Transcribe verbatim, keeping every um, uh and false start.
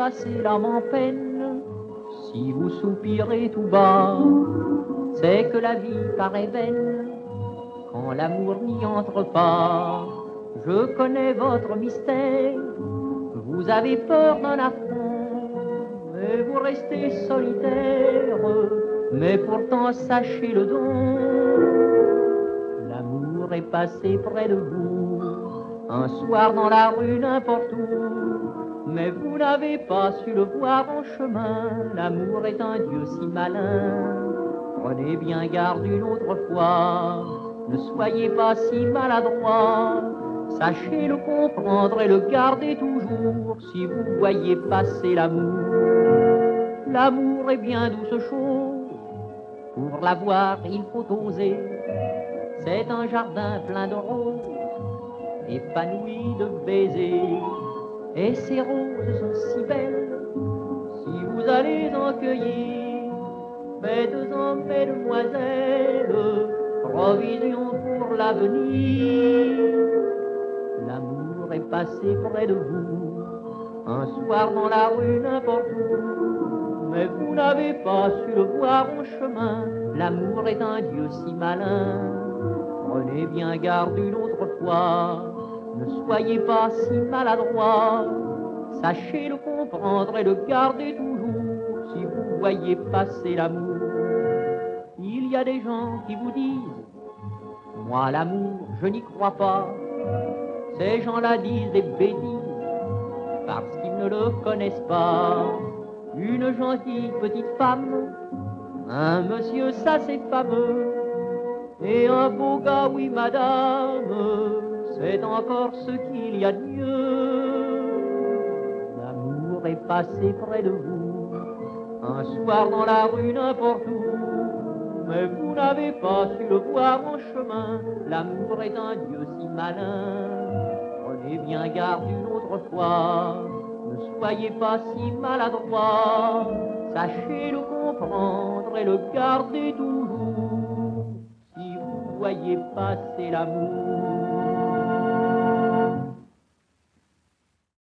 passer l'âme en peine, si vous soupirez tout bas, c'est que la vie paraît vaine quand l'amour n'y entre pas. Je connais votre mystère, vous avez peur d'un affront, et vous restez solitaire, mais pourtant sachez le don. L'amour est passé près de vous, un soir dans la rue n'importe où, mais vous n'avez pas su le voir en chemin. L'amour est un dieu si malin, prenez bien garde une autre fois, ne soyez pas si maladroit, sachez le comprendre et le garder toujours. Si vous voyez passer l'amour, l'amour est bien douce chose, pour l'avoir il faut oser. C'est un jardin plein de roses, épanoui de baisers, et ces roses sont si belles, si vous allez en cueillir, faites-en, mesdemoiselles, provision pour l'avenir. L'amour est passé près de vous, un soir dans la rue n'importe où, mais vous n'avez pas su le voir en chemin. L'amour est un dieu si malin, prenez bien garde une autre fois, ne soyez pas si maladroit, sachez le comprendre et le garder toujours. Si vous voyez passer l'amour, il y a des gens qui vous disent, moi l'amour je n'y crois pas. Ces gens-là disent des bêtises, parce qu'ils ne le connaissent pas. Une gentille petite femme, un monsieur ça c'est fameux, et un beau gars, oui madame, c'est encore ce qu'il y a de mieux. L'amour est passé près de vous, un soir dans la rue n'importe où, mais vous n'avez pas su le voir en chemin. L'amour est un dieu si malin, prenez bien garde une autre fois, ne soyez pas si maladroit, sachez le comprendre et le garder toujours. Si vous voyez passer l'amour.